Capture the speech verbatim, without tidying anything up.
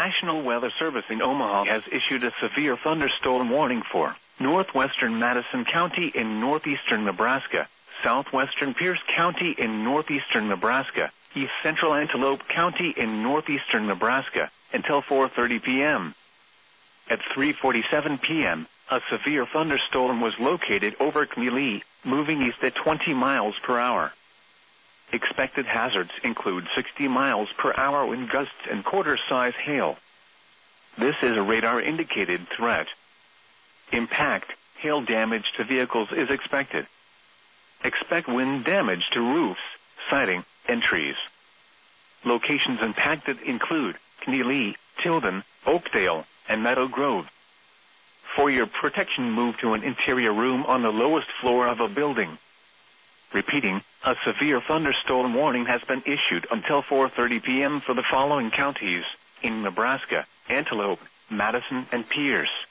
National Weather Service in Omaha has issued a severe thunderstorm warning for northwestern Madison County in northeastern Nebraska, southwestern Pierce County in northeastern Nebraska, east central Antelope County in northeastern Nebraska, until four thirty p.m. At three forty-seven p.m., a severe thunderstorm was located over Keneally, moving east at twenty miles per hour. Expected hazards include sixty miles per hour wind gusts and quarter-size hail. This is a radar-indicated threat. Impact, hail damage to vehicles is expected. Expect wind damage to roofs, siding, and trees. Locations impacted include Keneally, Tilden, Oakdale, and Meadow Grove. For your protection, move to an interior room on the lowest floor of a building. Repeating, a severe thunderstorm warning has been issued until four thirty p.m. for the following counties in Nebraska: Antelope, Madison, and Pierce.